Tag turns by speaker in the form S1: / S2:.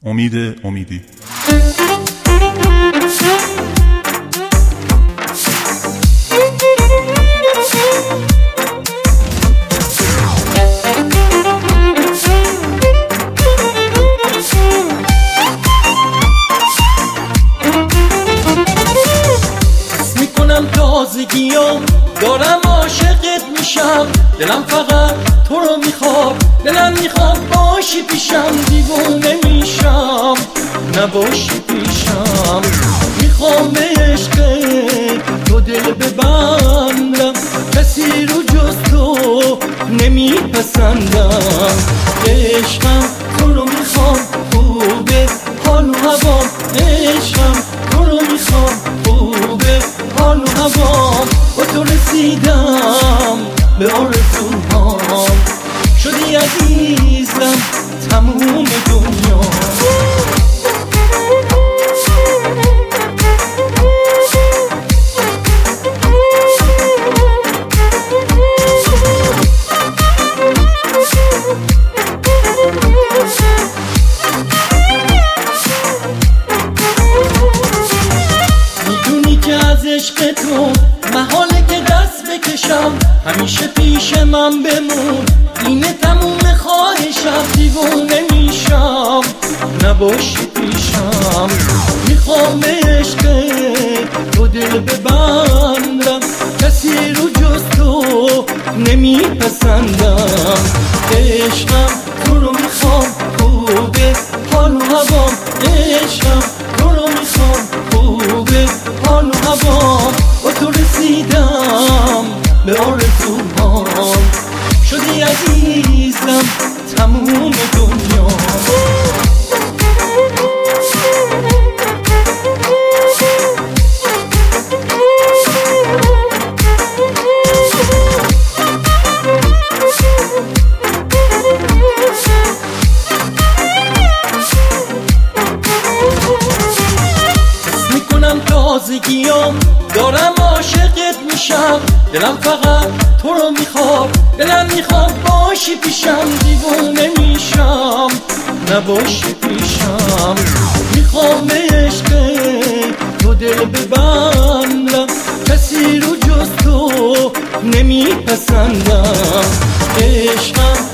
S1: امیدی.
S2: میکنم تازگیام دارم عاشقت میشم، دلم فقط تو رو میخواد، دلم میخواد باشی پیشم، دیوونه میشم نباشی پیشم. میخوام عشقت تو دل ببندم، کسی رو جز تو نمیپسندم. عشقم تو رو میخوام، خوبه حال و هوام، عشقم تو رو میخوام، خوبه حال و هوام. با تو رسیدم به آرزوهام، شدی عزیزم تموم دنیا. میدونی که از عشق تو محاله که دست بکشم، همیشه پیش من بمون، اینه تموم خواهشم، دیوونه میشم نباشی پیشم. میخوام عشق تو دل ببندم، کسی رو جز تو نمیپسندم. عشقم تو رو میخوام، خوبه حال و هوام، عشقم تو رو میخوام، خوبه حال و هوام. با تو رسیدم به آرزوهام، شدی عزیزم تموم دنیا. میکنم تازگیام دارم عاشقت میشم، دلم فقط تو رو میخواد، دلم میخواد باشی پیشم، دیوونه میشم نباشی پیشم. میخوام عشق تو دل ببندم، کسی رو جز تو نمیپسندم. عشقم